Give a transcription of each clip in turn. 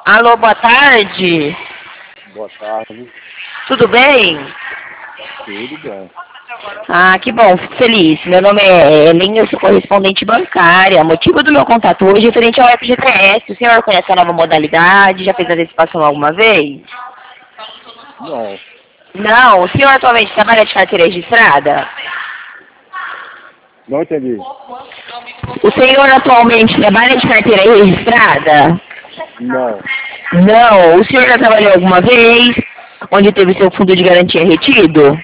Alô, boa tarde. Boa tarde. Tudo bem? Tudo bem. Ah, que bom, fico feliz. Meu nome é Ellen, eu sou correspondente bancária. O motivo do meu contato hoje é referente ao FGTS. O senhor conhece a nova modalidade? Já fez a antecipação alguma vez? Não, Não. O senhor atualmente trabalha de carteira registrada? não entendi. O senhor atualmente trabalha de carteira registrada? Não, Não. O senhor já trabalhou alguma vez? Onde teve seu fundo de garantia retido?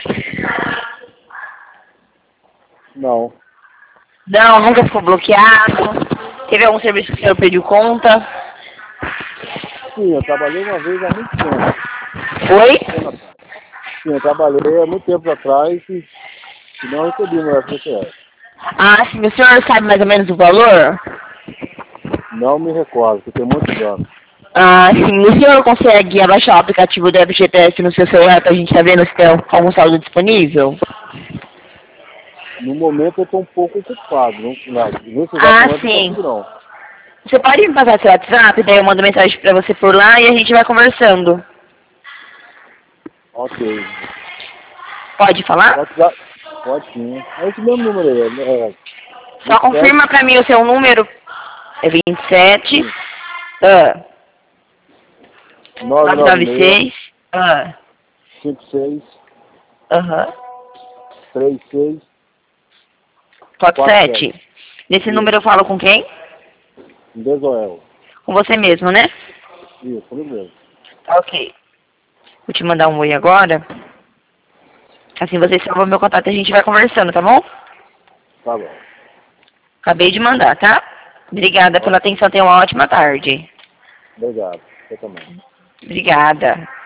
não. Não, nunca ficou bloqueado. Teve algum serviço que o senhor pediu conta? Sim, eu trabalhei uma vez há muito tempo. Foi? Tempo atrás. Sim, eu trabalhei há muito tempo atrás e não recebi meu FGTS. Ah, sim. O senhor sabe mais ou menos o valor? Não me recordo, porque tem muitos anos. Ah, sim. O senhor consegue abaixar o aplicativo do FGTS no seu celular pra gente saber se tem algum saldo disponível? No momento eu estou um pouco ocupado. Nesse exato Ah, momento não sim. consigo não. Você pode me passar seu WhatsApp, daí eu mando mensagem pra você por lá e a gente vai conversando. Ok. Pode falar? Pode dar? Pode sim. É esse mesmo número aí. Só 27, confirma pra mim o seu número. É 27 sim. ah, 996 996 ah, 56 aham, 36 47. 47. Nesse Isso. número eu falo com quem? Desoel. Com você mesmo, né? Isso, tudo mesmo. Tá ok. Vou te mandar um oi agora. Assim você salva meu contato e a gente vai conversando, tá bom? Tá bom. Acabei de mandar, tá? Obrigada pela Ok. atenção. Tenha uma ótima tarde. Obrigado. Você também. Obrigada.